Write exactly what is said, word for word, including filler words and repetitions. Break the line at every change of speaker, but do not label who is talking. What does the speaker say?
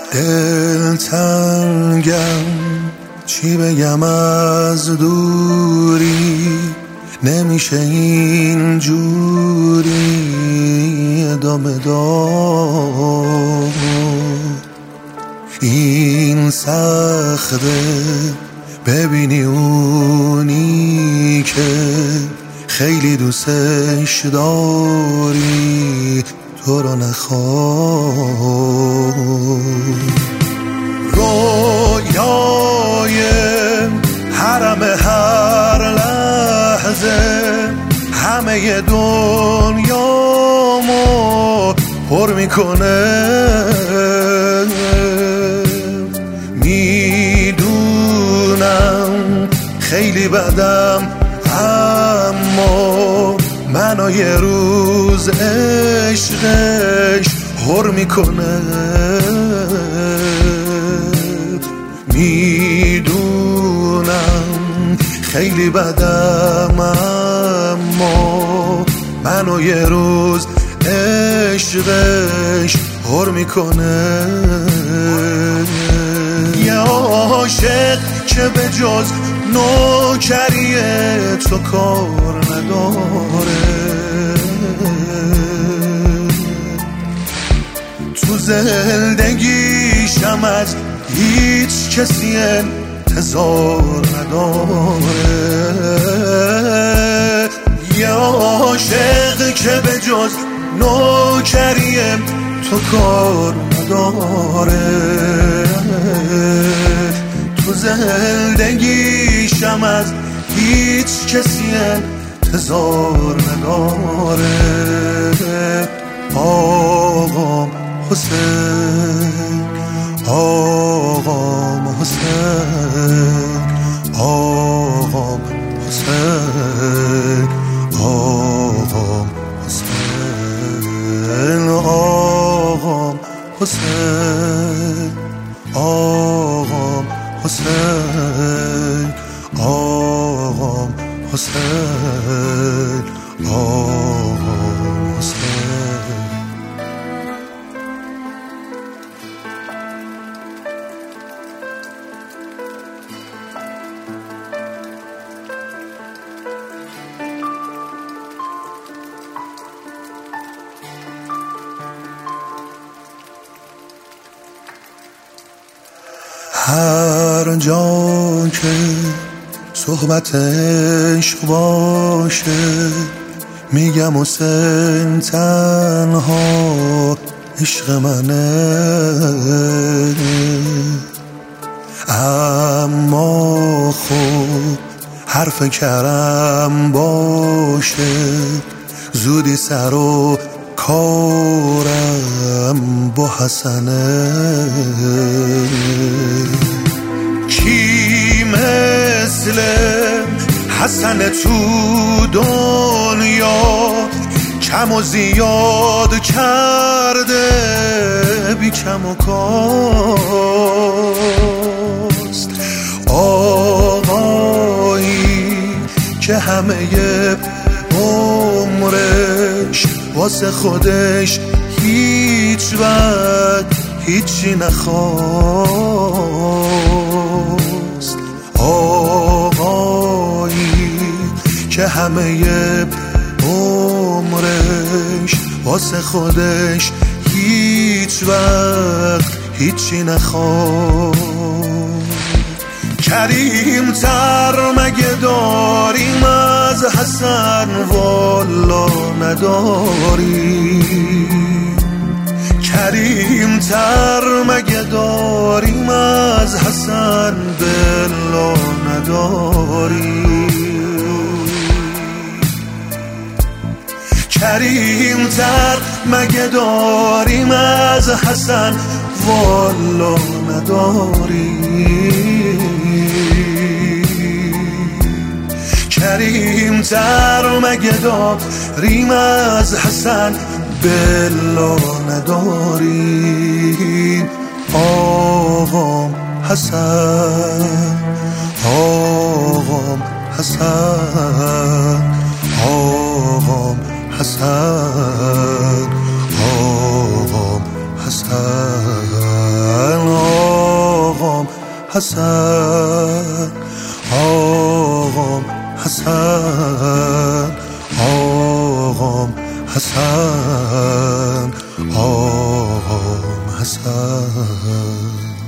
دلتنگم چی بگم از دوری، نمیشه این جوری ادامه داد. این سخته ببینی اونی که خیلی دوستش داری تو رو نخواد. رویای حرم هر لحظه همه دنیامو پر میکنه. میدونم خیلی بدم اما منو یه روز عشقش پر میکنه. میدونم خیلی بدم اما منو یه روز عشقش پر میکنه. یه عاشق که به جز نوکری تو کار نداره، تو زندگیشم از هیچ کسی انتظار نداره. یه عاشق که به جز نوکری تو کار نداره، تو زندگیشم از هیچ کسی انتظار نداره. آقام حسین، آقام حسین، آقام حسین، آقام حسین، آقام حسین، آقام حسین، آقام حسین، آقام حسین. هر جا که صحبت عشق باشه میگم حسین تنها عشق منه. اما خب حرف کرم باشه زودی سر و کارم با حسنه. کی مثل حسن تو دنیا کم و زیاد کرده بی کم و کاست. آقایی که همه عمرش واسه خودش هیچ وقت هیچی نخواست. آقایی که همه عمرش واسه خودش هیچ وقت هیچی نخواست. کریم تر مگه داریم از حسن؟ والا نداریم. کریم تر مگه داریم از حسن؟ بلا نداریم. کریم تر مگه داریم از حسن؟ والا نداریم. کریم تر مگه داریم از حسن؟ بلا نداریم. آقام حسن، آقام حسن، آقام حسن، آقام حسن، حسن آقام حسن آقام حسن آقام حسن